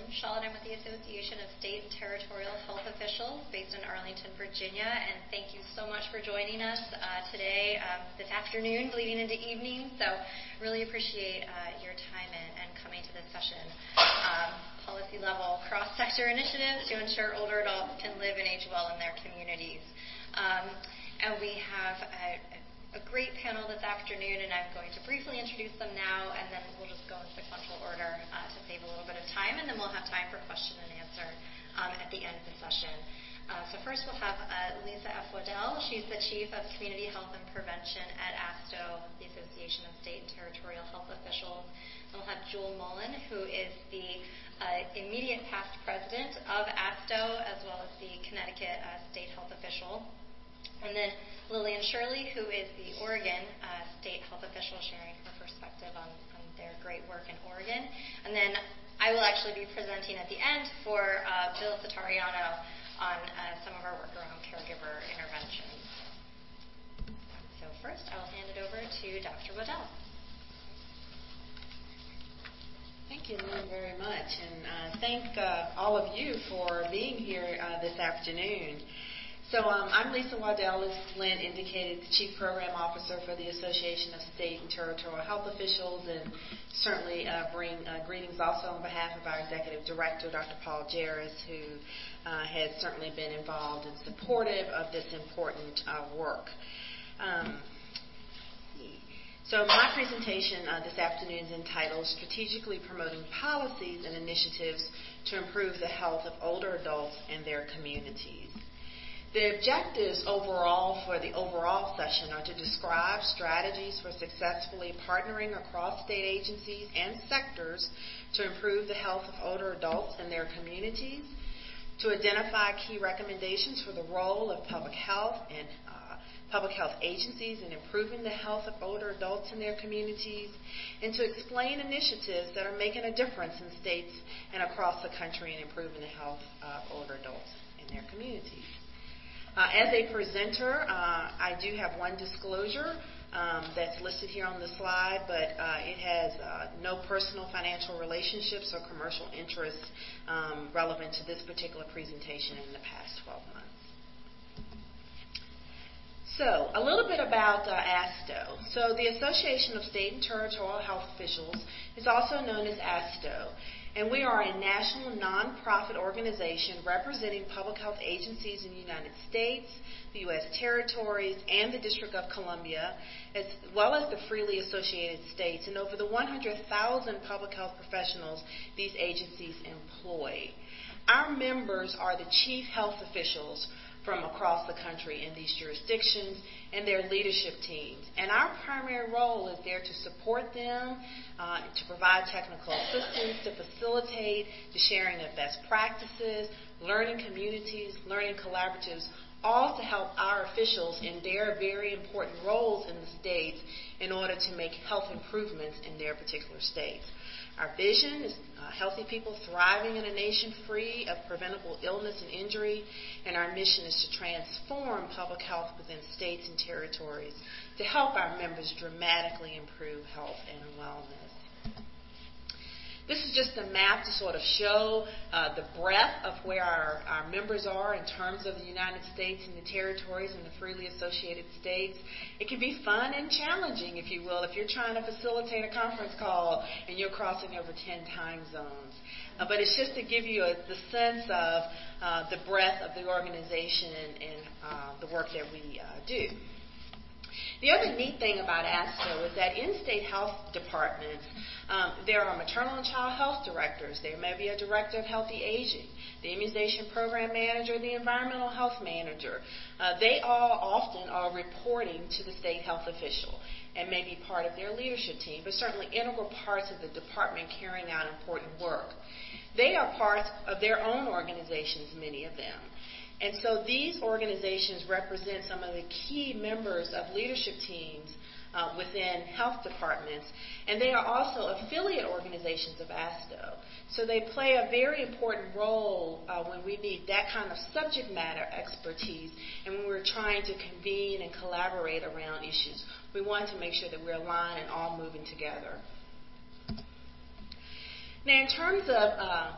Shaw, and I'm with the Association of State and Territorial Health Officials based in Arlington, Virginia. And thank you so much for joining us today, this afternoon, bleeding into evening. So really appreciate your time and coming to this session. Policy level cross-sector initiatives to ensure older adults can live and age well in their communities. And we have a great panel this afternoon, and I'm going to briefly introduce them now, and then we'll just go in sequential order to save a little bit of time, and then we'll have time for question and answer at the end of the session. So first we'll have Lisa F. Waddell. She's the Chief of Community Health and Prevention at ASTO, the Association of State and Territorial Health Officials. And we'll have Jewel Mullen, who is the immediate past president of ASTO, as well as the Connecticut State Health Official. And then Lillian Shirley, who is the Oregon State Health Official, sharing her perspective on their great work in Oregon. And then I will actually be presenting at the end for Bill Satariano on some of our work around caregiver interventions. So first, I will hand it over to Dr. Waddell. Thank you, Lynn, very much. And thank all of you for being here this afternoon. So I'm Lisa Waddell, as Lynn indicated, the Chief Program Officer for the Association of State and Territorial Health Officials, and certainly bring greetings also on behalf of our Executive Director, Dr. Paul Jarris, who has certainly been involved and supportive of this important work. So my presentation this afternoon is entitled Strategically Promoting Policies and Initiatives to Improve the Health of Older Adults and Their Communities. The objectives overall for the overall session are to describe strategies for successfully partnering across state agencies and sectors to improve the health of older adults and their communities, to identify key recommendations for the role of public health and public health agencies in improving the health of older adults in their communities, and to explain initiatives that are making a difference in states and across the country in improving the health of older adults in their communities. As a presenter, I do have one disclosure that's listed here on the slide, but it has no personal financial relationships or commercial interests relevant to this particular presentation in the past 12 months. So, a little bit about ASTO. So, the Association of State and Territorial Health Officials is also known as ASTO, and we are a national nonprofit organization representing public health agencies in the United States, the U.S. territories, and the District of Columbia, as well as the freely associated states, and over the 100,000 public health professionals these agencies employ. Our members are the chief health officials from across the country in these jurisdictions and their leadership teams. And our primary role is there to support them, to provide technical assistance, to facilitate the sharing of best practices, learning communities, learning collaboratives, all to help our officials in their very important roles in the states in order to make health improvements in their particular states. Our vision is healthy people thriving in a nation free of preventable illness and injury, and our mission is to transform public health within states and territories to help our members dramatically improve health and wellness. This is just a map to sort of show the breadth of where our members are in terms of the United States and the territories and the freely associated states. It can be fun and challenging, if you will, if you're trying to facilitate a conference call and you're crossing over 10 time zones. But it's just to give you the sense of the breadth of the organization and the work that we do. The other neat thing about ASTO is that in state health departments, there are maternal and child health directors. There may be a director of healthy aging, the immunization program manager, the environmental health manager. They all often are reporting to the state health official and may be part of their leadership team, but certainly integral parts of the department carrying out important work. They are parts of their own organizations, many of them. And so these organizations represent some of the key members of leadership teams within health departments, and they are also affiliate organizations of ASTO. So they play a very important role when we need that kind of subject matter expertise and when we're trying to convene and collaborate around issues. We want to make sure that we're aligned and all moving together. Now, in terms of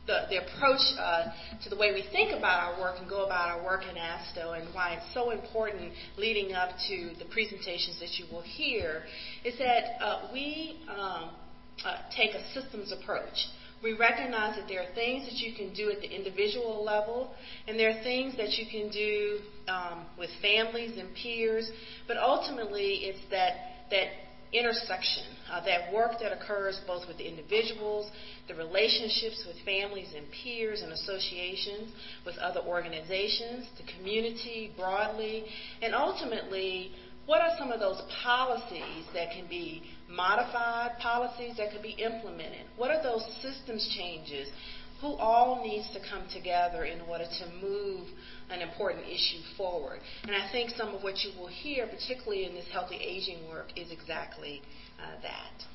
the approach to the way we think about our work and go about our work in ASTO, and why it's so important leading up to the presentations that you will hear, is that we take a systems approach. We recognize that there are things that you can do at the individual level, and there are things that you can do with families and peers, but ultimately it's that intersection, that work that occurs both with the individuals, the relationships with families and peers and associations, with other organizations, the community broadly, and ultimately, what are some of those policies that can be modified, policies that could be implemented? What are those systems changes? Who all needs to come together in order to move an important issue forward? And I think some of what you will hear, particularly in this healthy aging work, is exactly that.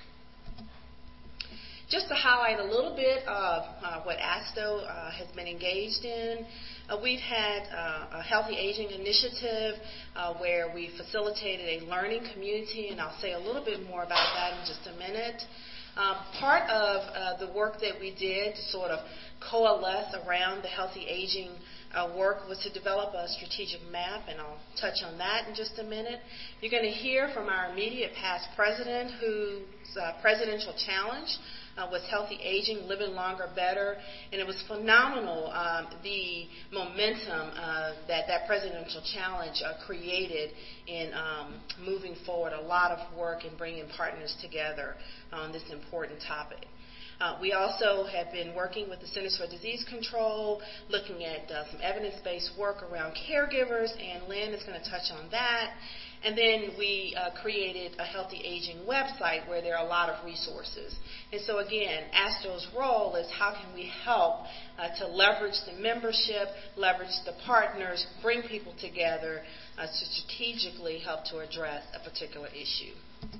Just to highlight a little bit of what ASTO has been engaged in, we've had a healthy aging initiative where we facilitated a learning community, and I'll say a little bit more about that in just a minute. Part of the work that we did to sort of coalesce around the healthy aging work was to develop a strategic map, and I'll touch on that in just a minute. You're going to hear from our immediate past president, whose presidential challenge was Healthy Aging, Living Longer Better, and it was phenomenal, the momentum that presidential challenge created in moving forward a lot of work and bringing partners together on this important topic. We also have been working with the Centers for Disease Control, looking at some evidence-based work around caregivers, and Lynn is going to touch on that. And then we created a healthy aging website where there are a lot of resources. And so again, ASTO's role is how can we help to leverage the membership, leverage the partners, bring people together to strategically help to address a particular issue.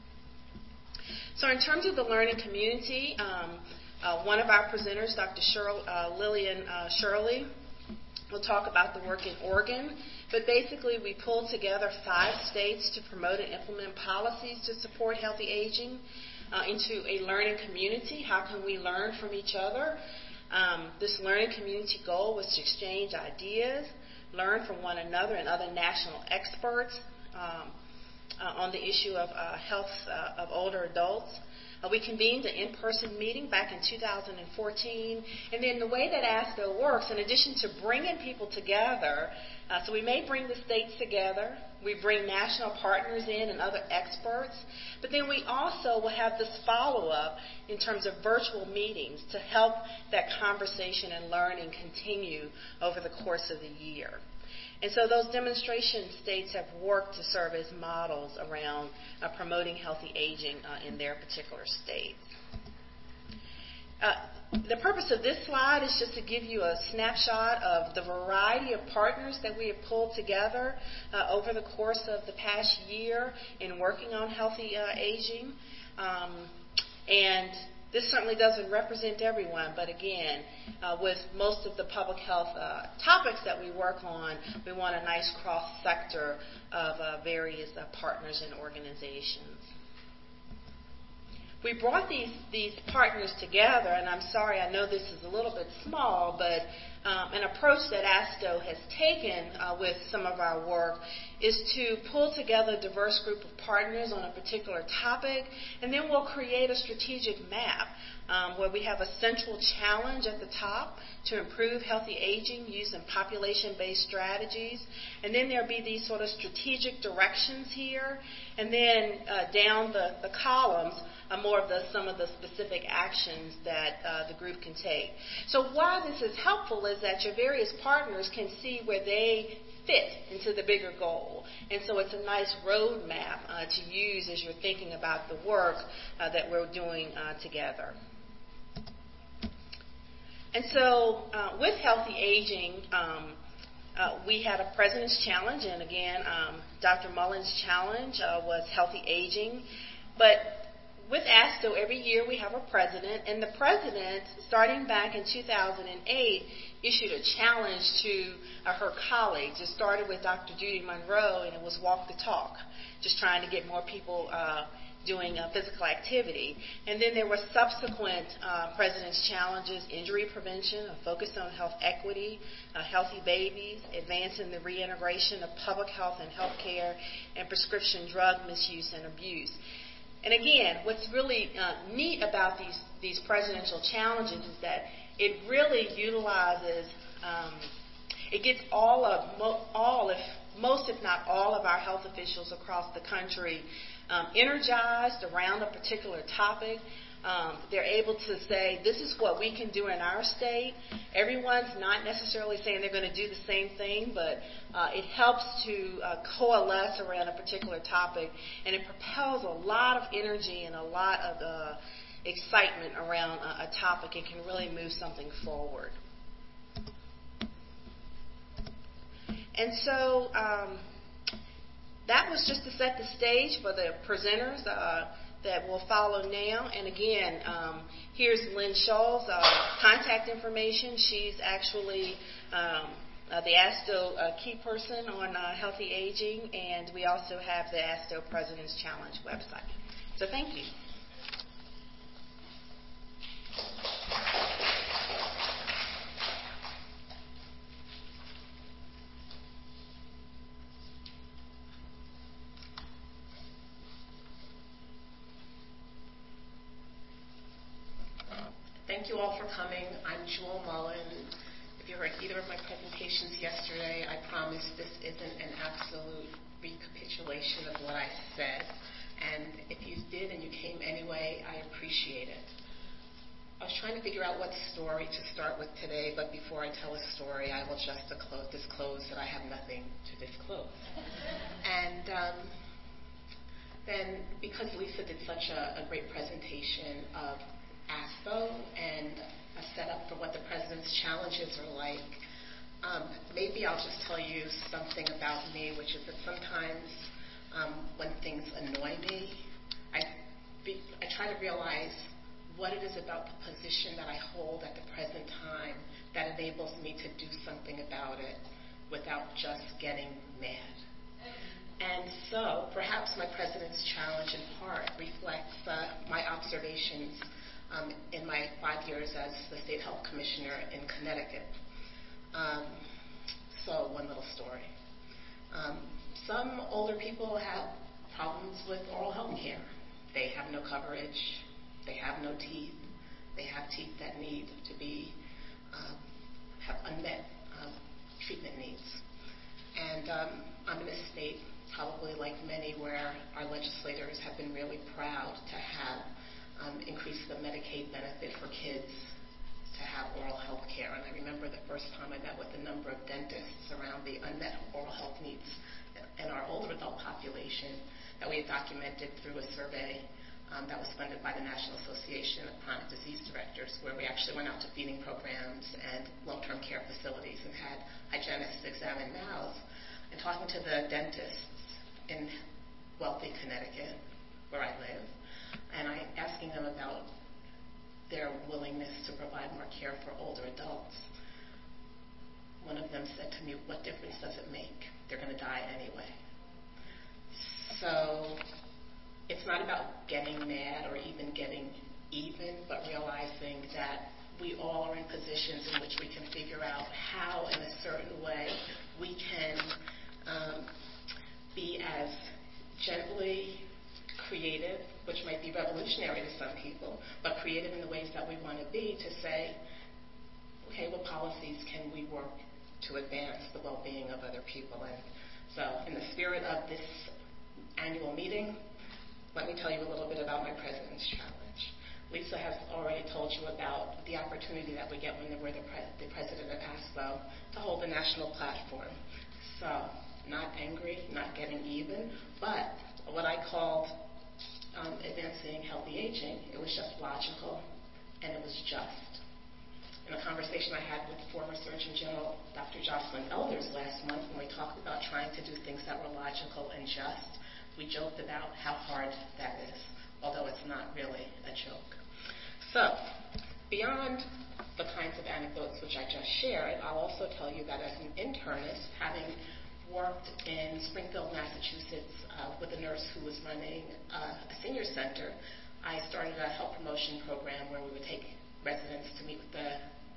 So in terms of the learning community, one of our presenters, Dr. Lillian Shirley, will talk about the work in Oregon. But basically, we pulled together 5 states to promote and implement policies to support healthy aging into a learning community. How can we learn from each other? This learning community goal was to exchange ideas, learn from one another and other national experts on the issue of health of older adults. We convened an in-person meeting back in 2014. And then the way that ASTO works, in addition to bringing people together, so we may bring the states together, we bring national partners in and other experts, but then we also will have this follow-up in terms of virtual meetings to help that conversation and learning continue over the course of the year. And so those demonstration states have worked to serve as models around promoting healthy aging in their particular states. The purpose of this slide is just to give you a snapshot of the variety of partners that we have pulled together over the course of the past year in working on healthy aging. And this certainly doesn't represent everyone, but again, with most of the public health topics that we work on, we want a nice cross-sector of various partners and organizations. We brought these partners together, and I'm sorry, I know this is a little bit small, but an approach that ASTO has taken with some of our work is to pull together a diverse group of partners on a particular topic, and then we'll create a strategic map where we have a central challenge at the top to improve healthy aging using population-based strategies, and then there'll be these sort of strategic directions here, and then down the columns more of some of the specific actions that the group can take. So why this is helpful is that your various partners can see where they fit into the bigger goal. And so it's a nice roadmap to use as you're thinking about the work that we're doing together. And so with healthy aging, we had a President's Challenge, and again, Dr. Mullen's challenge was healthy aging. But with ASTO, every year we have a president, and the president, starting back in 2008, issued a challenge to her colleagues. It started with Dr. Judy Monroe, and it was walk the talk, just trying to get more people doing physical activity. And then there were subsequent President's Challenges: injury prevention, a focus on health equity, healthy babies, advancing the reintegration of public health and health care, and prescription drug misuse and abuse. And again, what's really neat about these presidential challenges is that it really utilizes, it gets most if not all of our health officials across the country energized around a particular topic. They're able to say, this is what we can do in our state. Everyone's not necessarily saying they're going to do the same thing, but it helps to coalesce around a particular topic, and it propels a lot of energy and a lot of excitement around a topic. It can really move something forward. And so that was just to set the stage for the presenters that will follow now. And again, here's Lynn Scholl's contact information. She's actually the ASTO key person on healthy aging, and we also have the ASTO President's Challenge website. So thank you. Thank you all for coming. I'm Jewel Mullen. If you heard either of my presentations yesterday, I promise this isn't an absolute recapitulation of what I said. And if you did and you came anyway, I appreciate it. I was trying to figure out what story to start with today, but before I tell a story, I will just disclose that I have nothing to disclose. And then, because Lisa did such a great presentation of ASTO and a setup for what the President's Challenges are like, maybe I'll just tell you something about me, which is that sometimes when things annoy me, I try to realize what it is about the position that I hold at the present time that enables me to do something about it without just getting mad. And so perhaps my President's Challenge in part reflects my observations in my 5 years as the State Health Commissioner in Connecticut. So one little story. Some older people have problems with oral health care. They have no coverage. They have no teeth. They have teeth that need to be, have unmet treatment needs. And I'm in a state, probably like many, where our legislators have been really proud to have increase the Medicaid benefit for kids to have oral health care. And I remember the first time I met with a number of dentists around the unmet oral health needs in our older adult population that we had documented through a survey that was funded by the National Association of Chronic Disease Directors, where we actually went out to feeding programs and long-term care facilities and had hygienists examine mouths. And talking to the dentists in wealthy Connecticut, where I live, and asking them about their willingness to provide more care for older adults. One of them said to me, what difference does it make? They're going to die anyway. So it's not about getting mad or even getting even, but realizing that we all are in positions in which we can figure out how, in a certain way, we can be as gently creative, which might be revolutionary to some people, but creative in the ways that we want to be, to say, okay, what policies can we work to advance the well-being of other people? And so in the spirit of this annual meeting, let me tell you a little bit about my President's Challenge. Lisa has already told you about the opportunity that we get when we're the president of ASTO to hold a national platform. So not angry, not getting even, but what I called advancing healthy aging. It was just logical, and it was just. In a conversation I had with former Surgeon General Dr. Jocelyn Elders last month, when we talked about trying to do things that were logical and just, we joked about how hard that is, although it's not really a joke. So, beyond the kinds of anecdotes which I just shared, I'll also tell you that as an internist, having worked in Springfield, Massachusetts with a nurse who was running a senior center. I started a health promotion program where we would take residents to meet with the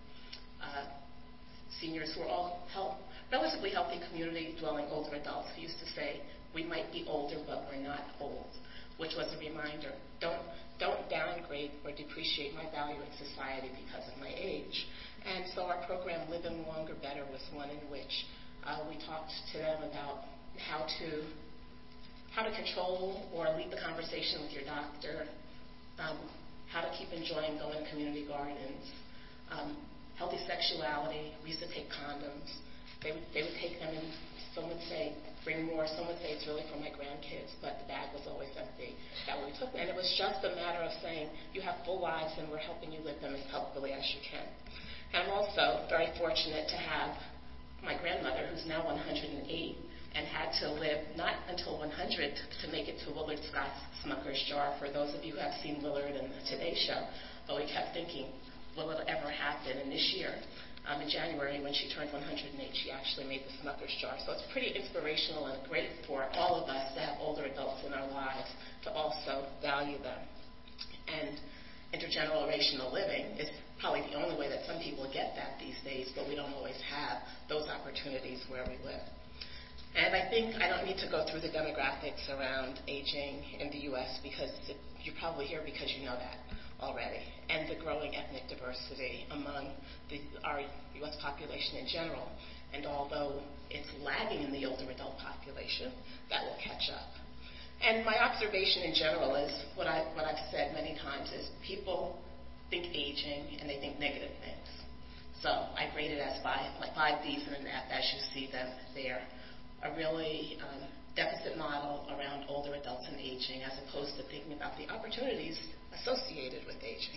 seniors who are all relatively healthy community-dwelling older adults who used to say, we might be older, but we're not old, which was a reminder. Don't downgrade or depreciate my value in society because of my age. And so our program, Living Longer Better, was one in which we talked to them about how to control or lead the conversation with your doctor, how to keep enjoying going to community gardens, healthy sexuality. We used to take condoms. They would take them, and some would say, bring more. Some would say it's really for my grandkids, but the bag was always empty. That way we took them. And it was just a matter of saying, you have full lives, and we're helping you live them as healthfully as you can. And I'm also very fortunate to have my grandmother, who's now 108, and had to live not until 100 to make it to Willard Scott Smucker's jar. For those of you who have seen Willard and the Today Show, but we kept thinking, will it ever happen? And this year, in January, when she turned 108, she actually made the Smucker's jar. So it's pretty inspirational and great for all of us to have older adults in our lives to also value them. And intergenerational living is probably the only way that some people get that these days, but we don't always have those opportunities where we live. And I think I don't need to go through the demographics around aging in the U.S. because you're probably here because you know that already, and the growing ethnic diversity among our U.S. population in general. And although it's lagging in the older adult population, that will catch up. And my observation in general is what I've said many times is people think aging and they think negative things. So I grade it as 5 Ds and an F as you see them there. A really deficit model around older adults and aging as opposed to thinking about the opportunities associated with aging.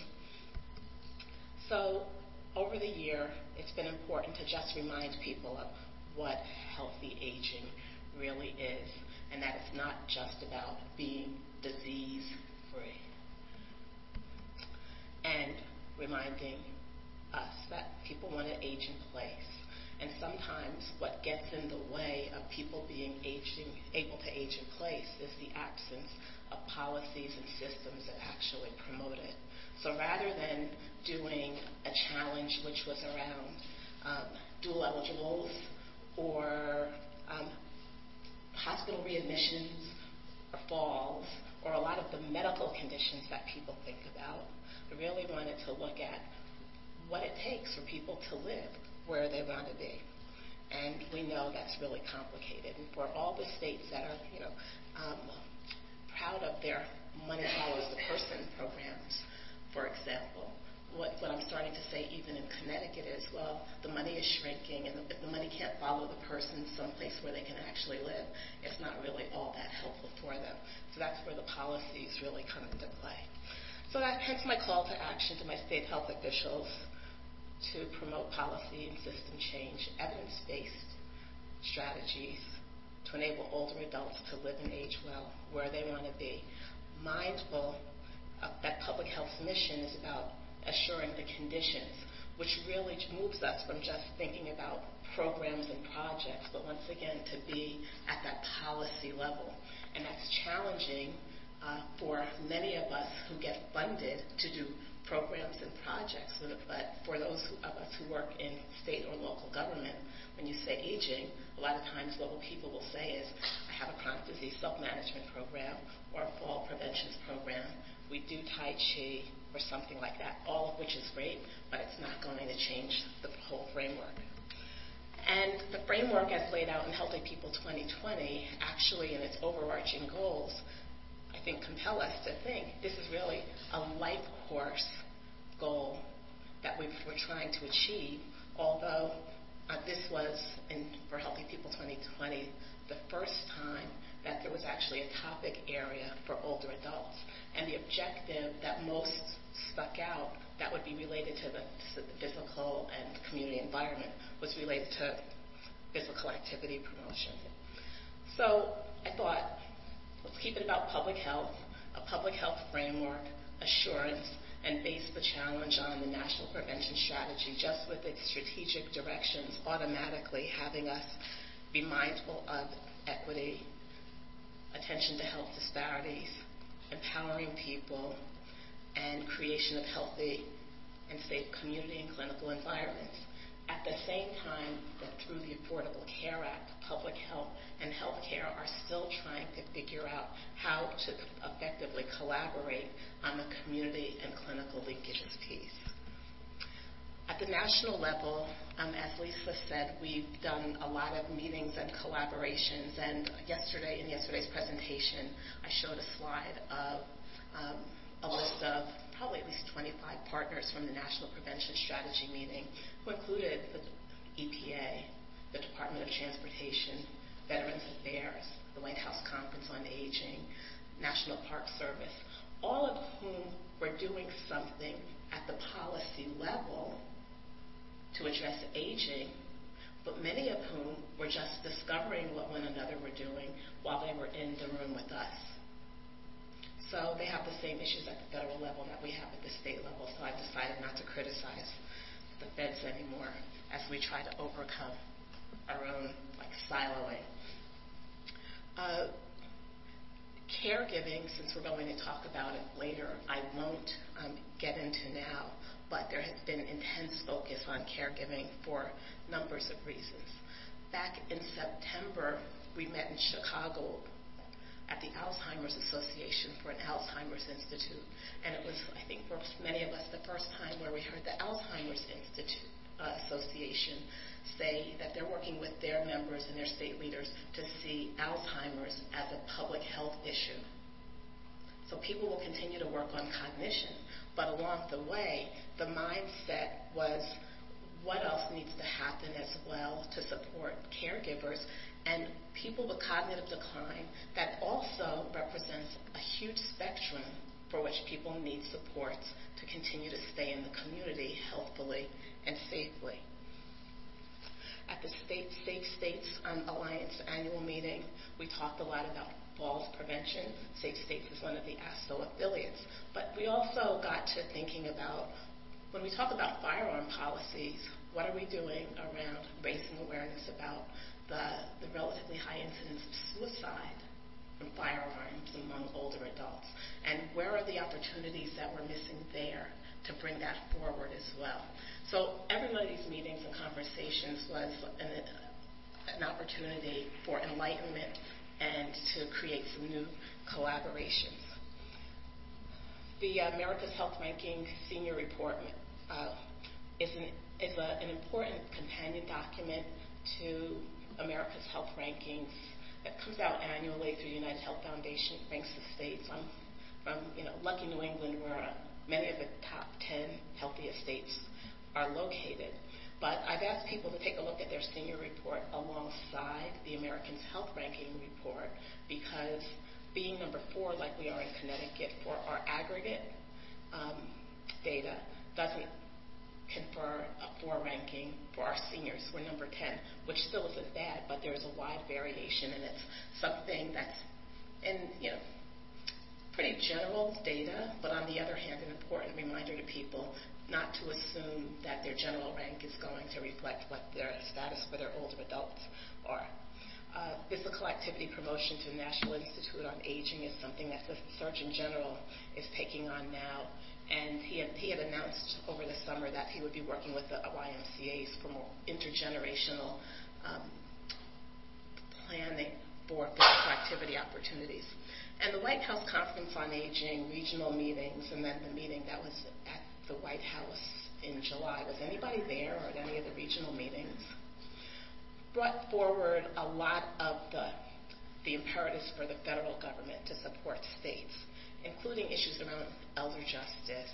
So over the year, it's been important to just remind people of what healthy aging really is, and that it's not just about being disease-free. And reminding us that people want to age in place. And sometimes what gets in the way of people being able to age in place is the absence of policies and systems that actually promote it. So rather than doing a challenge which was around dual eligibles or hospital readmissions or falls or a lot of the medical conditions that people think about, I really wanted to look at what it takes for people to live where they want to be. And we know that's really complicated. And for all the states that are, proud of their Money Follows the Person programs, for example, what I'm starting to say even in Connecticut is, well, the money is shrinking, and if the money can't follow the person someplace where they can actually live, it's not really all that helpful for them. So that's where the policies really come into play. So hence my call to action to my state health officials to promote policy and system change, evidence-based strategies to enable older adults to live and age well where they want to be. Mindful of that public health's mission is about assuring the conditions, which really moves us from just thinking about programs and projects, but once again to be at that policy level. And that's challenging for many of us who get funded to do programs and projects, but for those of us who work in state or local government, when you say aging, a lot of times what people will say is, I have a chronic disease self-management program or a fall preventions program. We do Tai Chi or something like that, all of which is great, but it's not going to change the whole framework. And the framework as laid out in Healthy People 2020, actually in its overarching goals, I think compel us to think this is really a life course goal that we're trying to achieve, although this was, for Healthy People 2020, the first time that there was actually a topic area for older adults. And the objective that most stuck out that would be related to the physical and community environment was related to physical activity promotion. So I thought, let's keep it about public health, a public health framework, assurance, and base the challenge on the National Prevention Strategy, just with its strategic directions automatically having us be mindful of equity, attention to health disparities, empowering people, and creation of healthy and safe community and clinical environments. At the same time that through the Affordable Care Act, public health and healthcare are still trying to figure out how to effectively collaborate on the community and clinical linkages piece. At the national level, as Lisa said, we've done a lot of meetings and collaborations, and in yesterday's presentation, I showed a slide of a list of probably at least 25 partners from the National Prevention Strategy meeting, who included the EPA, the Department of Transportation, Veterans Affairs, the White House Conference on Aging, National Park Service, all of whom were doing something at the policy level to address aging, but many of whom were just discovering what one another were doing while they were in the room with us. So they have the same issues at the federal level that we have at the state level, so I've decided not to criticize the feds anymore as we try to overcome our own siloing. Caregiving, since we're going to talk about it later, I won't get into now, but there has been intense focus on caregiving for numbers of reasons. Back in September, we met in Chicago at the Alzheimer's Association for an Alzheimer's Institute, and it was, I think, for many of us the first time where we heard the Alzheimer's Institute Association say that they're working with their members and their state leaders to see Alzheimer's as a public health issue. So people will continue to work on cognition, but along the way, the mindset was what else needs to happen as well to support caregivers and people with cognitive decline. That also represents a huge spectrum for which people need supports to continue to stay in the community healthfully and safely. At the Safe States Alliance annual meeting, we talked a lot about falls prevention. Safe States is one of the ASTO affiliates. But we also got to thinking about, when we talk about firearm policies, what are we doing around raising awareness about the relatively high incidence of suicide from firearms among older adults? And where are the opportunities that we're missing there to bring that forward as well? So every one of these meetings and conversations was an opportunity for enlightenment and to create some new collaborations. The America's Health Ranking Senior Report is an important companion document to America's Health Rankings that comes out annually through the United Health Foundation. It ranks the states. I'm from lucky New England, where many of the top 10 healthiest states are located. But I've asked people to take a look at their senior report alongside the Americans Health Ranking report, because being number 4, like we are in Connecticut, for our aggregate data doesn't confer a 4 ranking for our seniors. We're number 10, which still isn't bad, but there's a wide variation, and it's something that's in pretty general data, but on the other hand, an important reminder to people not to assume that their general rank is going to reflect what their status for their older adults are. Physical activity promotion to the National Institute on Aging is something that the Surgeon General is taking on now, and he had announced over the summer that he would be working with the YMCAs for more intergenerational planning for physical activity opportunities. And the White House Conference on Aging, regional meetings, and then the meeting that was at the White House in July. Was anybody there or at any of the regional meetings? Brought forward a lot of the imperatives for the federal government to support states, including issues around elder justice,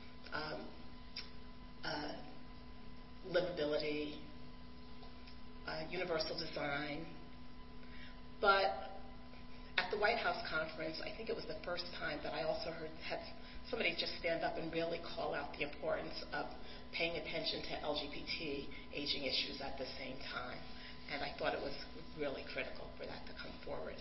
livability, universal design. But at the White House conference, I think it was the first time that I also had somebody just stand up and really call out the importance of paying attention to LGBT aging issues at the same time. And I thought it was really critical for that to come forward.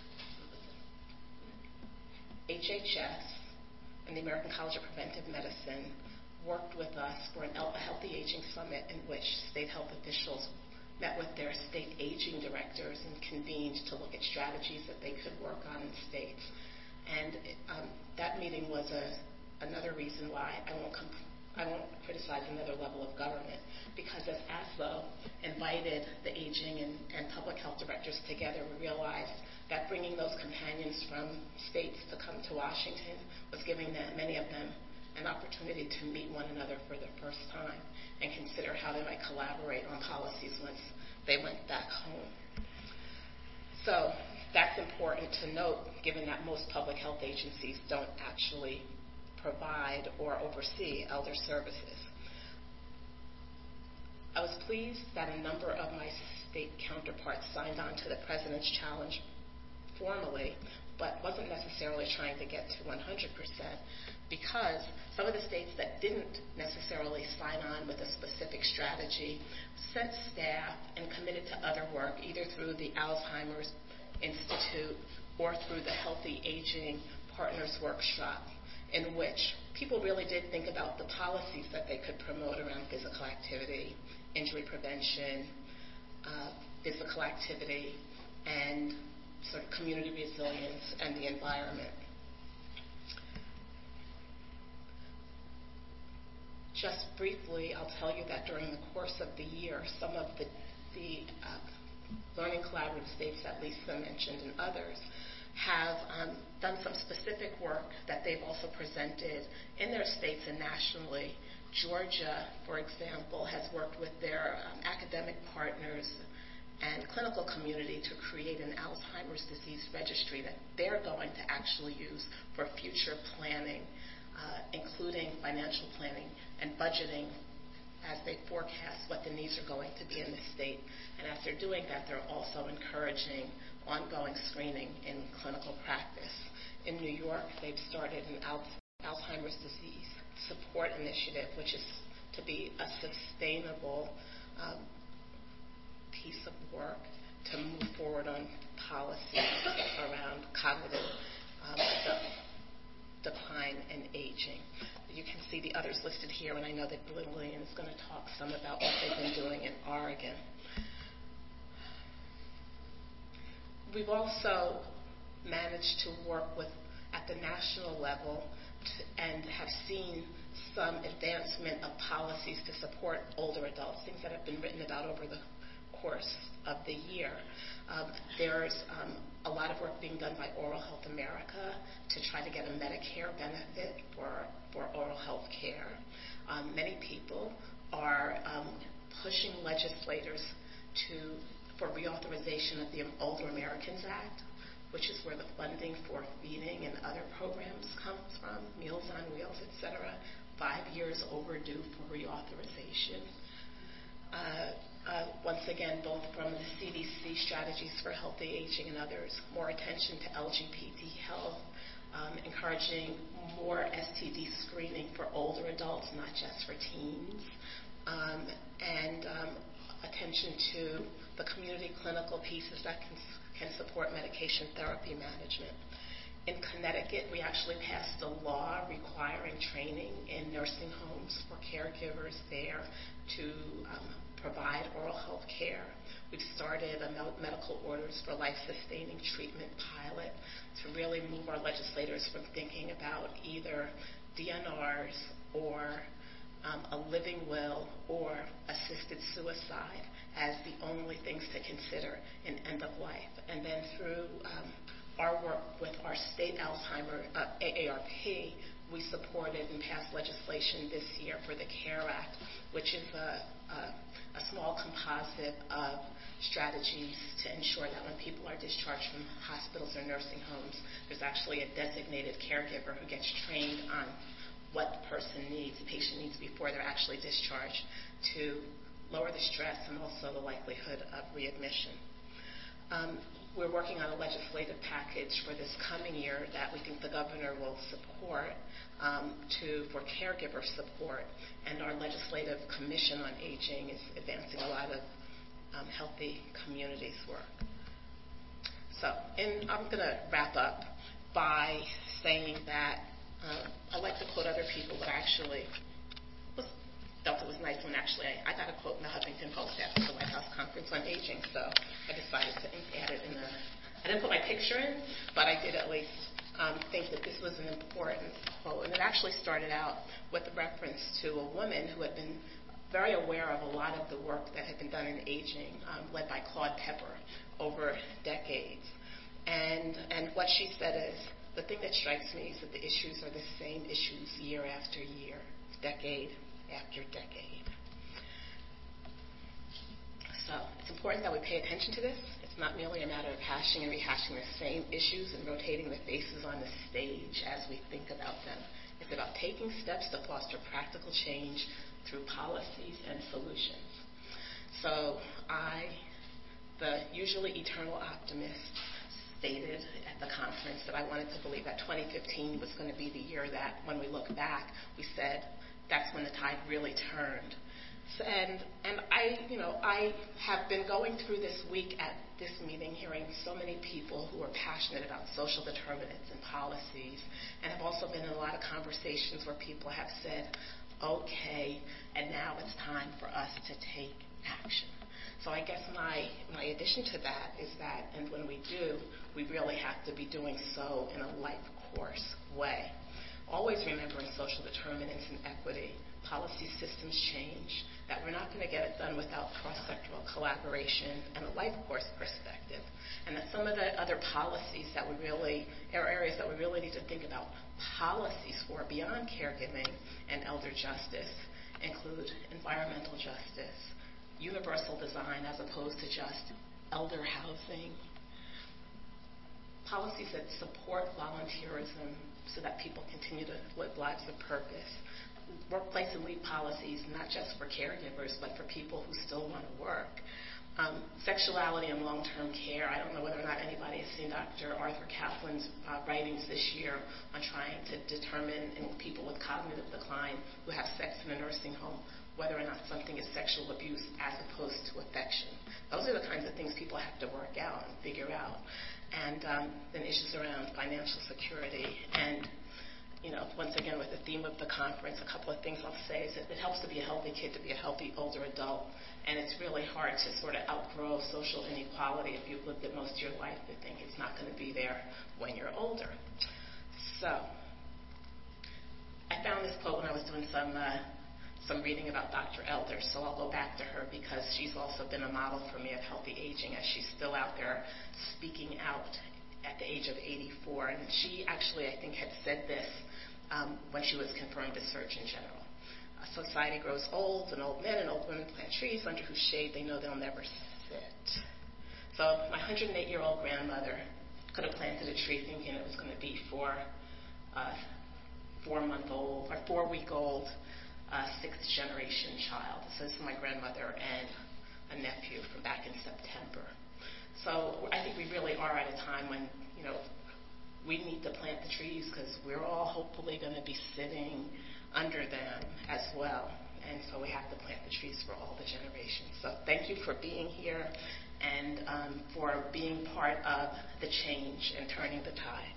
HHS and the American College of Preventive Medicine worked with us for a Healthy Aging Summit, in which state health officials met with their state aging directors and convened to look at strategies that they could work on in states. And that meeting was another reason why I won't criticize another level of government, because as ASLO invited the aging and public health directors together, we realized that bringing those companions from states to come to Washington was giving them, many of them, an opportunity to meet one another for the first time and consider how they might collaborate on policies once they went back home. So that's important to note, given that most public health agencies don't actually provide or oversee elder services. I was pleased that a number of my state counterparts signed on to the President's Challenge formally, but wasn't necessarily trying to get to 100%, because some of the states that didn't necessarily sign on with a specific strategy sent staff and committed to other work, either through the Alzheimer's Institute or through the Healthy Aging Partners Workshop, in which people really did think about the policies that they could promote around physical activity, injury prevention, physical activity, and sort of community resilience and the environment. Just briefly, I'll tell you that during the course of the year, some of the learning collaborative states that Lisa mentioned and others have done some specific work that they've also presented in their states and nationally. Georgia, for example, has worked with their academic partners and clinical community to create an Alzheimer's disease registry that they're going to actually use for future planning, including financial planning and budgeting as they forecast what the needs are going to be in the state. And as they're doing that, they're also encouraging ongoing screening in clinical practice. In New York, they've started an Alzheimer's disease support initiative, which is to be a sustainable piece of work to move forward on policies around cognitive decline and aging. You can see the others listed here, and I know that Lillian is going to talk some about what they've been doing in Oregon. We've also managed to work with, at the national level, and have seen some advancement of policies to support older adults, things that have been written about over the course of the year. There's a lot of work being done by Oral Health America to try to get a Medicare benefit for oral health care. Many people are pushing legislators for reauthorization of the Older Americans Act, which is where the funding for feeding and other programs comes from, Meals on Wheels, etc. 5 years overdue for reauthorization. Once again, both from the CDC strategies for healthy aging and others, more attention to LGBT health, encouraging more STD screening for older adults, not just for teens, and attention to the community clinical pieces that can support medication therapy management. In Connecticut, we actually passed a law requiring training in nursing homes for caregivers there to provide oral health care. We've started a medical orders for life-sustaining treatment pilot to really move our legislators from thinking about either DNRs or a living will or assisted suicide as the only things to consider in end of life. And then through our work with our state Alzheimer AARP, we supported and passed legislation this year for the CARE Act, which is a small composite of strategies to ensure that when people are discharged from hospitals or nursing homes, there's actually a designated caregiver who gets trained on what the patient needs before they're actually discharged, to lower the stress and also the likelihood of readmission. We're working on a legislative package for this coming year that we think the governor will support for caregiver support, and our legislative commission on aging is advancing a lot of healthy communities work. So, and I'm going to wrap up by saying that I like to quote other people, but I actually felt it was a nice one. Actually, I got a quote in the Huffington Post after the White House Conference on Aging, so I decided to add it in the. I didn't put my picture in, but I did at least think that this was an important quote. And it actually started out with a reference to a woman who had been very aware of a lot of the work that had been done in aging, led by Claude Pepper over decades. And what she said is, the thing that strikes me is that the issues are the same issues year after year, decade after decade. So it's important that we pay attention to this. It's not merely a matter of hashing and rehashing the same issues and rotating the faces on the stage as we think about them. It's about taking steps to foster practical change through policies and solutions. So I, the usually eternal optimist, stated at the conference that I wanted to believe that 2015 was going to be the year that, when we look back, we said that's when the tide really turned. And I have been going through this week at this meeting hearing so many people who are passionate about social determinants and policies, and have also been in a lot of conversations where people have said, okay, and now it's time for us to take action. So I guess my addition to that is that, and when we do, we really have to be doing so in a life course way. Always remembering social determinants and equity, policy systems change, that we're not going to get it done without cross-sectoral collaboration and a life course perspective, and that some of the other policies that we really, are areas that we really need to think about policies for beyond caregiving and elder justice include environmental justice, universal design as opposed to just elder housing, policies that support volunteerism so that people continue to live lives of purpose, workplace and leave policies not just for caregivers but for people who still want to work. Sexuality and long-term care. I don't know whether or not anybody has seen Dr. Arthur Kaplan's writings this year on trying to determine in people with cognitive decline who have sex in a nursing home whether or not something is sexual abuse as opposed to affection. Those are the kinds of things people have to work out and figure out. And then issues around financial security. And, once again, with the theme of the conference, a couple of things I'll say is that it helps to be a healthy kid to be a healthy older adult. And it's really hard to sort of outgrow social inequality if you've lived it most of your life to think it's not going to be there when you're older. So I found this quote when I was doing some reading about Dr. Elder, so I'll go back to her because she's also been a model for me of healthy aging as she's still out there speaking out at the age of 84. And she actually, I think, had said this when she was confirmed as Surgeon General. Society grows old, and old men and old women plant trees under whose shade they know they'll never sit. So my 108-year-old grandmother could have planted a tree thinking it was going to be for a 4-month-old or 4-week-old sixth-generation child. So this is my grandmother and a nephew from back in September. So I think we really are at a time when, we need to plant the trees because we're all hopefully going to be sitting under them as well. And so we have to plant the trees for all the generations. So thank you for being here and for being part of the change and turning the tide.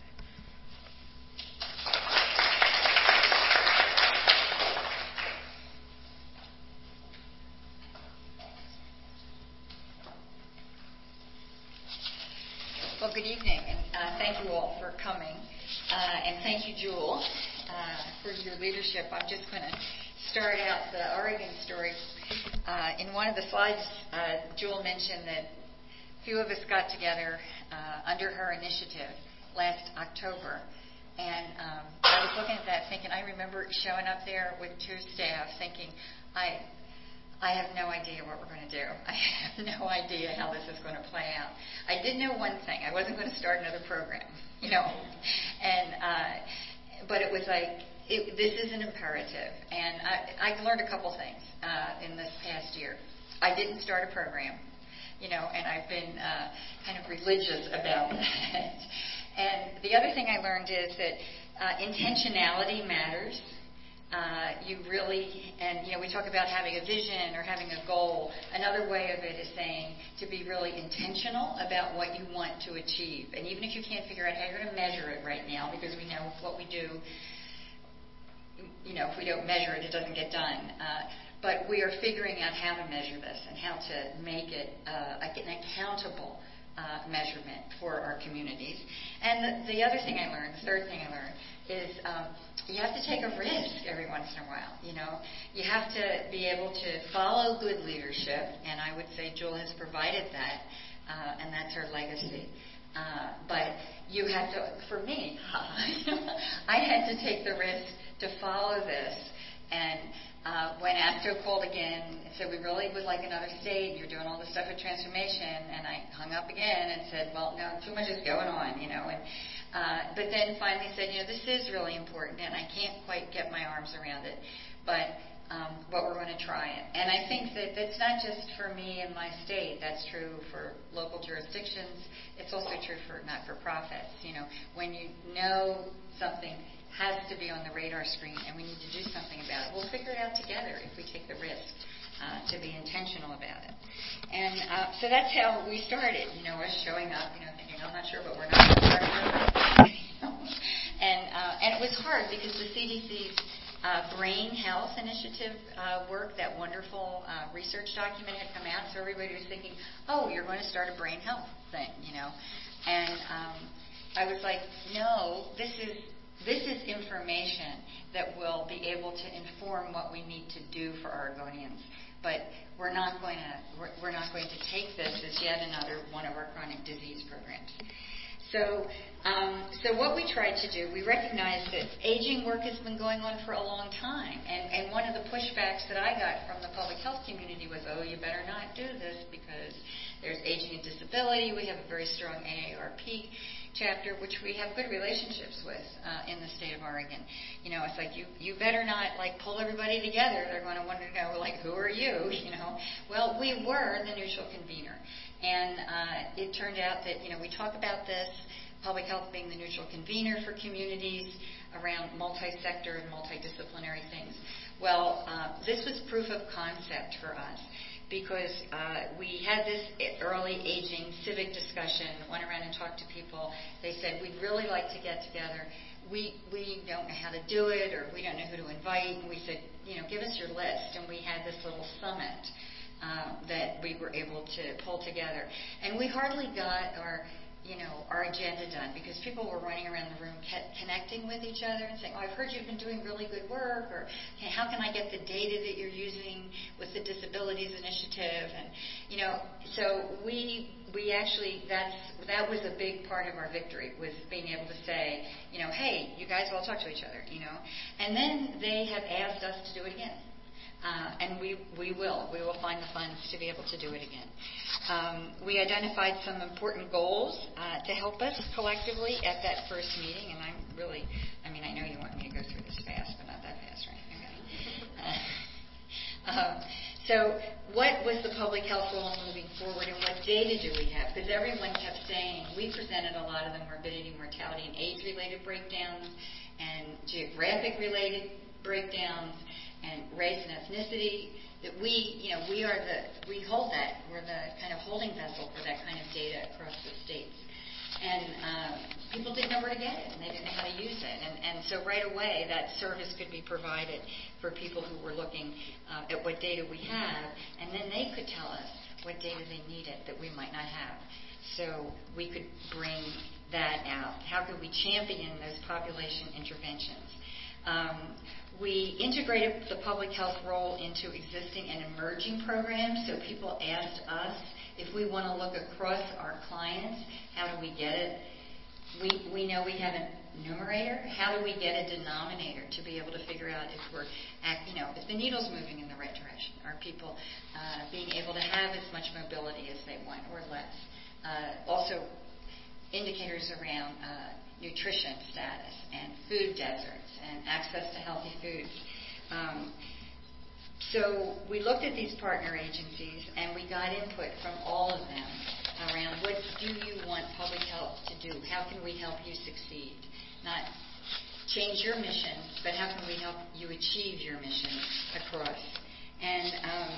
Well, good evening, and thank you all for coming. And thank you, Jewel, for your leadership. I'm just going to start out the Oregon story. In one of the slides, Jewel mentioned that a few of us got together under her initiative last October. And I was looking at that thinking, I remember showing up there with 2 staff thinking, I have no idea what we're going to do. I have no idea how this is going to play out. I did know one thing. I wasn't going to start another program, And but it was like, this is an imperative. And I learned a couple things in this past year. I didn't start a program, and I've been kind of religious about that. And the other thing I learned is that intentionality matters. We talk about having a vision or having a goal. Another way of it is saying to be really intentional about what you want to achieve. And even if you can't figure out how you're going to measure it right now, because we know what we do, if we don't measure it, it doesn't get done. but we are figuring out how to measure this and how to make it an accountable measurement for our communities. And the other thing I learned, the third thing I learned, is you have to take a risk every once in a while. You have to be able to follow good leadership, and I would say Jewel has provided that, and that's her legacy. But you have to, for me, I had to take the risk to follow this. And when ASTO called again and said, we really would like another state, you're doing all this stuff with transformation, and I hung up again and said, well, no, too much is going on, but then finally said, this is really important, and I can't quite get my arms around it, but we're going to try it. And I think that that's not just for me and my state. That's true for local jurisdictions. It's also true for not-for-profits. When you know something has to be on the radar screen and we need to do something about it, we'll figure it out together if we take the risk to be intentional about it. And so that's how we started, us showing up, thinking, I'm not sure, but we're not going to start. And it was hard because the CDC's Brain Health Initiative work, that wonderful research document had come out, so everybody was thinking, oh, you're going to start a brain health thing, And I was like, no, this is information that will be able to inform what we need to do for Oregonians. But we're not going to take this as yet another one of our chronic disease programs. So what we tried to do, we recognized that aging work has been going on for a long time. And one of the pushbacks that I got from the public health community was, oh, you better not do this because there's aging and disability. We have a very strong AARP chapter, which we have good relationships with in the state of Oregon. It's like, you better not, pull everybody together. They're going to want to know, who are you, Well, we were the neutral convener. And it turned out that, we talk about this, public health being the neutral convener for communities around multi-sector and multidisciplinary things. Well, this was proof of concept for us because we had this early aging civic discussion, went around and talked to people. They said, we'd really like to get together. We don't know how to do it, or we don't know who to invite. And we said, give us your list. And we had this little summit that we were able to pull together. And we hardly got our agenda done because people were running around the room connecting with each other and saying, oh, I've heard you've been doing really good work, or hey, how can I get the data that you're using with the Disabilities Initiative? And, so we actually, that was a big part of our victory, was being able to say, hey, you guys all talk to each other, And then they have asked us to do it again. And we will. We will find the funds to be able to do it again. We identified some important goals to help us collectively at that first meeting, and I know you want me to go through this fast, but not that fast, right? Okay. So what was the public health role moving forward, and what data do we have? Because everyone kept saying, we presented a lot of the morbidity, mortality, and age-related breakdowns, and geographic-related breakdowns, and race and ethnicity, that we hold that. We're the kind of holding vessel for that kind of data across the states. And people didn't know where to get it, and they didn't know how to use it. And so right away, that service could be provided for people who were looking at what data we have, and then they could tell us what data they needed that we might not have. So we could bring that out. How could we champion those population interventions? We integrated the public health role into existing and emerging programs, so people asked us if we want to look across our clients, how do we get it? We know we have a numerator. How do we get a denominator to be able to figure out if if the needle's moving in the right direction? Are people being able to have as much mobility as they want or less? Also, indicators around nutrition status and food deserts and access to healthy foods. So we looked at these partner agencies and we got input from all of them around what do you want public health to do? How can we help you succeed? Not change your mission, but how can we help you achieve your mission across? And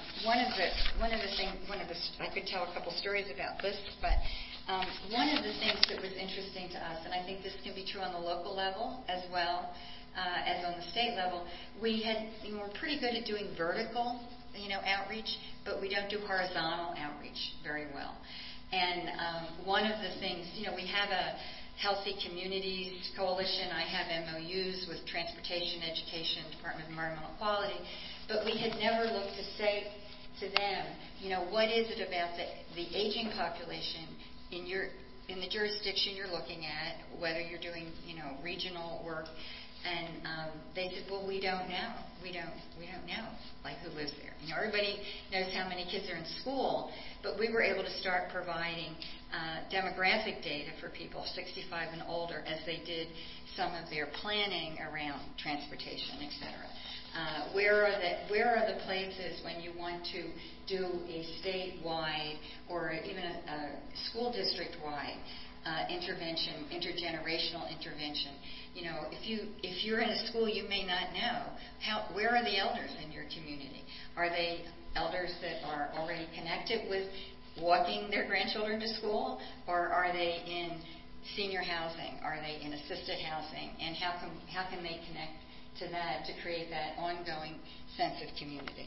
I could tell a couple stories about this, but one of the things that was interesting to us, and I think this can be true on the local level as well, as on the state level, we're pretty good at doing vertical, outreach, but we don't do horizontal outreach very well. And one of the things, we have a Healthy Communities Coalition. I have MOUs with Transportation, Education, Department of Environmental Quality, but we had never looked to say to them, what is it about the aging population in the jurisdiction you're looking at, whether you're doing, regional work, and they said, well, we don't know. We don't know, who lives there. Everybody knows how many kids are in school, but we were able to start providing demographic data for people 65 and older as they did some of their planning around transportation, et cetera. Where are the places when you want to do a statewide or even a school district-wide intervention, intergenerational intervention? If you're in a school, you may not know where are the elders in your community. Are they elders that are already connected with walking their grandchildren to school, or are they in senior housing? Are they in assisted housing? And how can they connect to that to create that ongoing sense of community?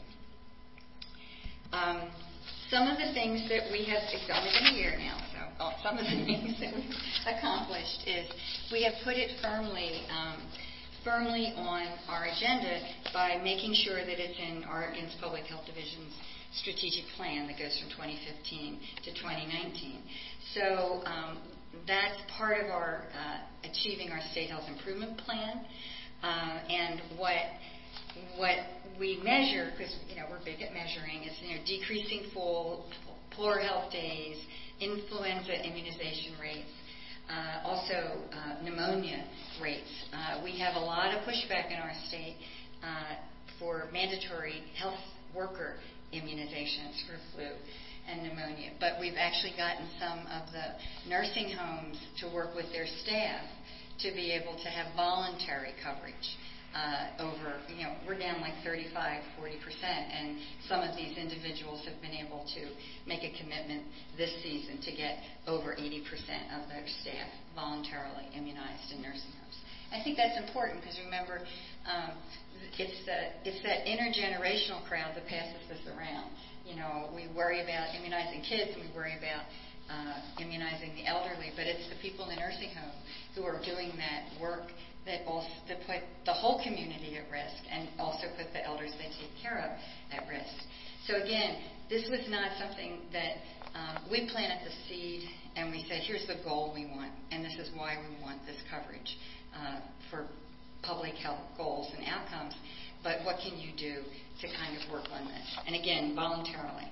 Some of the things that we have, it's only been a year now, so some of the things that we've accomplished is we have put it firmly on our agenda by making sure that it's in Oregon's Public Health Division's strategic plan that goes from 2015 to 2019. So that's part of our achieving our State Health Improvement Plan. And what we measure, because we're big at measuring, is decreasing poor health days, influenza immunization rates, also pneumonia rates. We have a lot of pushback in our state for mandatory health worker immunizations for flu and pneumonia, but we've actually gotten some of the nursing homes to work with their staff to be able to have voluntary coverage. We're down like 35-40%, and some of these individuals have been able to make a commitment this season to get over 80% of their staff voluntarily immunized in nursing homes. I think that's important because remember, it's that intergenerational crowd that passes this around. We worry about immunizing kids and we worry about immunizing the elderly, but it's the people in the nursing home who are doing that work that put the whole community at risk and also put the elders they take care of at risk. So again, this was not something that we planted the seed and we said, here's the goal we want, and this is why we want this coverage for public health goals and outcomes, but what can you do to kind of work on this? And again, voluntarily.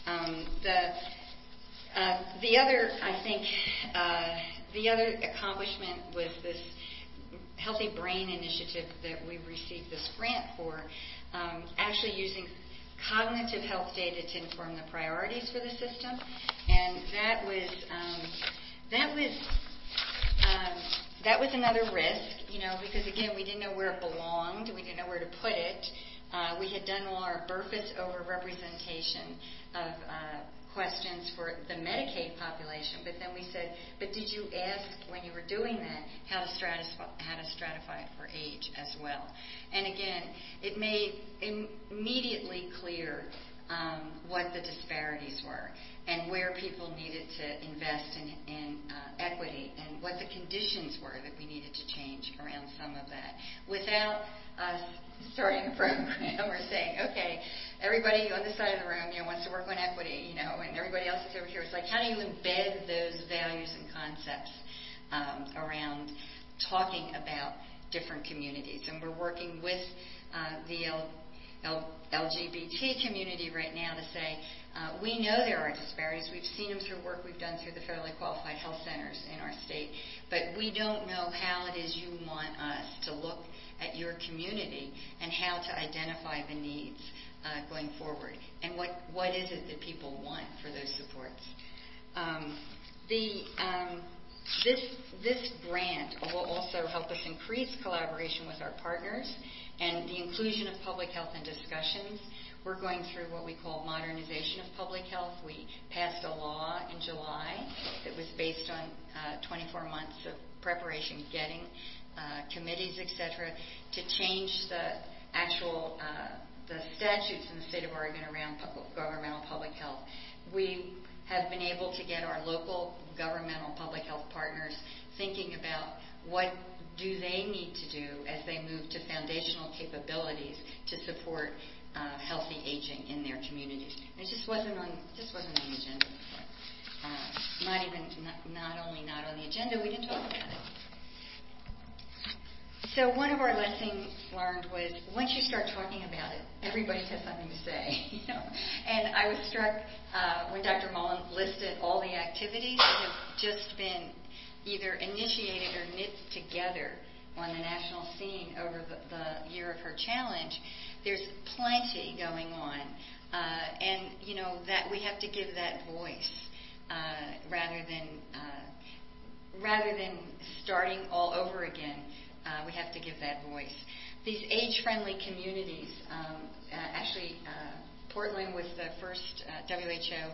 The other accomplishment was this Healthy Brain Initiative that we received this grant for, actually using cognitive health data to inform the priorities for the system, and that was another risk, because again we didn't know where it belonged, we didn't know where to put it. We had done all our BRFIS overrepresentation of questions for the Medicaid population, but then we said, but did you ask when you were doing that how to stratify it for age as well? And again, it made immediately clear what the disparities were and where people needed to invest in equity and what the conditions were that we needed to change around some of that without us starting a program or saying, okay, everybody on this side of the room, wants to work on equity, and everybody else is over here. It's like, how do you embed those values and concepts around talking about different communities? And we're working with the LGBT community right now to say, we know there are disparities. We've seen them through work we've done through the federally qualified health centers in our state, but we don't know how it is you want us to look at your community and how to identify the needs going forward, and what is it that people want for those supports. This grant will also help us increase collaboration with our partners and the inclusion of public health in discussions. We're going through what we call modernization of public health. We passed a law in July that was based on 24 months of preparation getting committees, etc., to change the actual the statutes in the state of Oregon around governmental public health. We have been able to get our local governmental public health partners thinking about what do they need to do as they move to foundational capabilities to support healthy aging in their communities. It just wasn't on the agenda before. Not only not on the agenda, we didn't talk about it. So one of our lessons learned was once you start talking about it, everybody has something to say. And I was struck when Dr. Mullen listed all the activities that have just been either initiated or knit together on the national scene over the year of her challenge. There's plenty going on, and that we have to give that voice rather than starting all over again. We have to give that voice. These age-friendly communities, Portland was the first WHO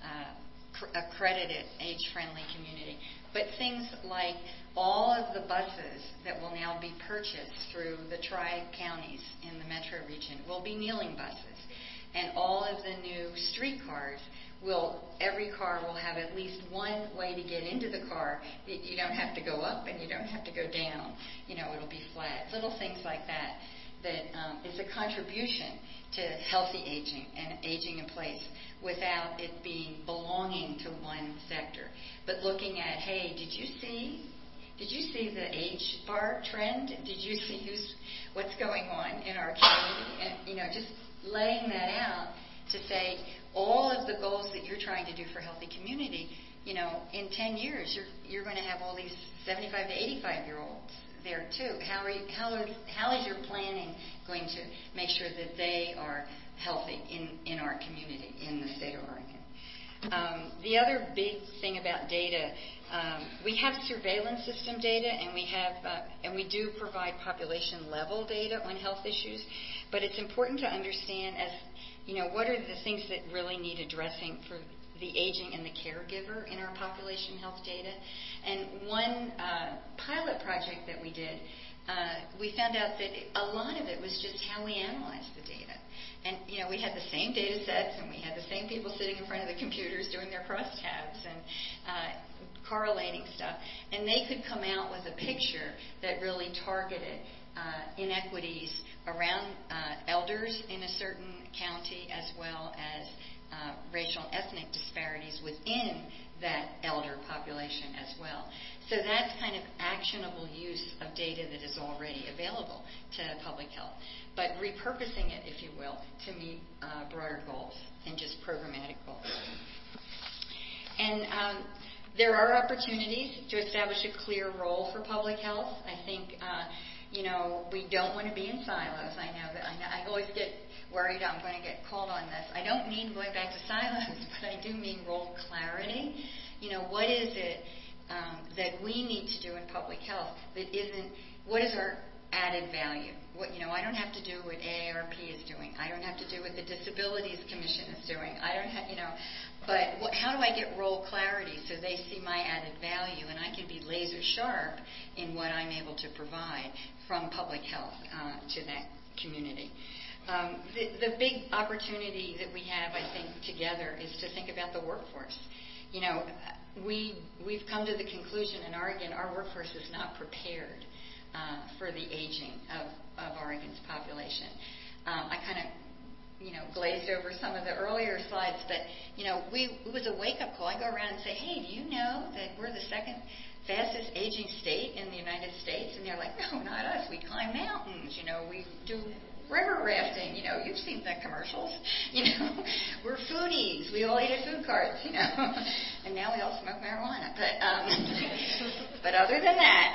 accredited age-friendly community. But things like all of the buses that will now be purchased through the tri-counties in the metro region will be kneeling buses. And all of the new streetcars every car will have at least one way to get into the car. You don't have to go up and you don't have to go down. It'll be flat. Little things like that is a contribution to healthy aging and aging in place without it being belonging to one sector. But looking at, hey, did you see the age bar trend? Did you see what's going on in our community? And just laying that out to say all of the goals that you're trying to do for healthy community, in 10 years you're going to have all these 75 to 85-year-olds there too. How is your planning going to make sure that they are healthy in our community in the state of Oregon? The other big thing about data, we have surveillance system data, and we do provide population level data on health issues. But it's important to understand what are the things that really need addressing for the aging and the caregiver in our population health data. And one pilot project that we did, we found out that a lot of it was just how we analyzed the data. And, we had the same data sets, and we had the same people sitting in front of the computers doing their crosstabs and correlating stuff. And they could come out with a picture that really targeted inequities around elders in a certain county, as well as racial and ethnic disparities within that elder population as well. So that's kind of actionable use of data that is already available to public health, but repurposing it, if you will, to meet broader goals and just programmatic goals. And there are opportunities to establish a clear role for public health. I think we don't want to be in silos. I know that I always get worried I'm going to get called on this. I don't mean going back to silos, but I do mean role clarity. What is it that we need to do in public health that isn't, what is our added value? I don't have to do what AARP is doing. I don't have to do what the Disabilities Commission is doing. I don't have, but how do I get role clarity so they see my added value and I can be laser sharp in what I'm able to provide from public health to that community? The big opportunity that we have, I think, together is to think about the workforce. We've come to the conclusion in Oregon our workforce is not prepared for the aging of Oregon's population. I kind of glazed over some of the earlier slides, but it was a wake-up call. I go around and say, hey, do you know that we're the second fastest aging state in the United States? And they're like, no, not us. We climb mountains. We do river rafting. You've seen the commercials. We're foodies. We all eat at food carts. And now we all smoke marijuana. But other than that,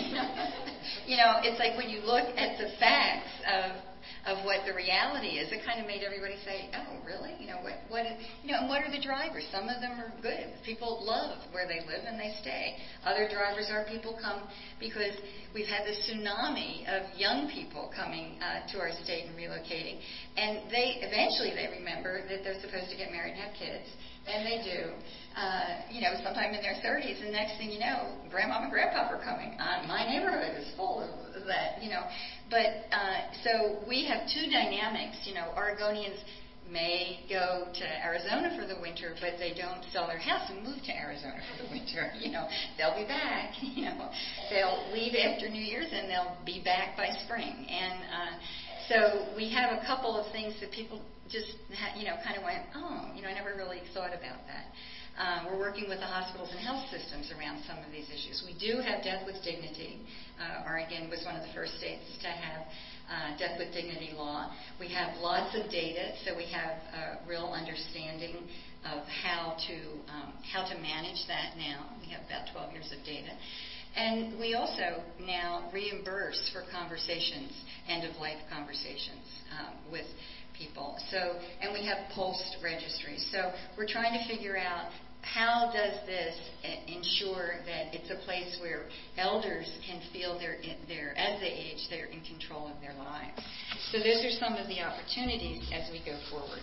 it's like when you look at the facts of what the reality is, it kind of made everybody say, oh, really? What are the drivers? Some of them are good. People love where they live and they stay. Other drivers are people come because we've had this tsunami of young people coming to our state and relocating. And eventually they remember that they're supposed to get married and have kids. And they do. Sometime in their 30s, and next thing you know, Grandma and Grandpa are coming. My neighborhood is full of that, But so we have two dynamics. Oregonians may go to Arizona for the winter, but they don't sell their house and move to Arizona for the winter. They'll be back. They'll leave after New Year's and they'll be back by spring. And so we have a couple of things that people just, kind of went, I never really thought about that. We're working with the hospitals and health systems around some of these issues. We do have Death with Dignity. Oregon was one of the first states to have Death with Dignity law. We have lots of data, so we have a real understanding of how to manage that now. We have about 12 years of data. And we also now reimburse for conversations, end-of-life conversations with people. And we have pulsed registries. So we're trying to figure out how does this ensure that it's a place where elders can feel as they age, they're in control of their lives. So those are some of the opportunities as we go forward.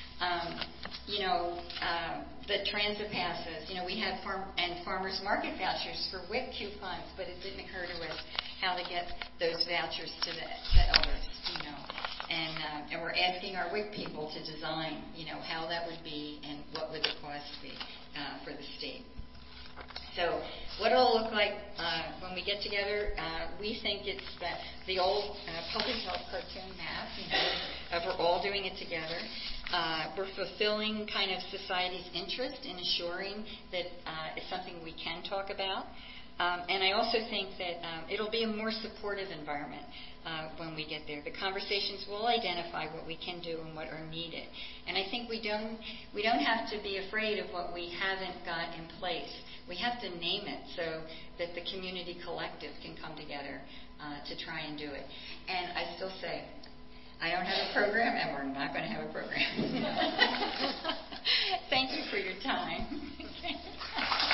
The transit passes. We had farmers market vouchers for WIC coupons, but it didn't occur to us how to get those vouchers to elders. And we're asking our WIC people to design, how that would be and what would the cost be for the state. So what it'll look like when we get together, we think it's the old public health cartoon map, of we're all doing it together. We're fulfilling kind of society's interest in assuring that it's something we can talk about. And I also think that it'll be a more supportive environment when we get there. The conversations will identify what we can do and what are needed. And I think we don't have to be afraid of what we haven't got in place. We have to name it so that the community collective can come together to try and do it. And I still say, I don't have a program, and we're not going to have a program. Thank you for your time.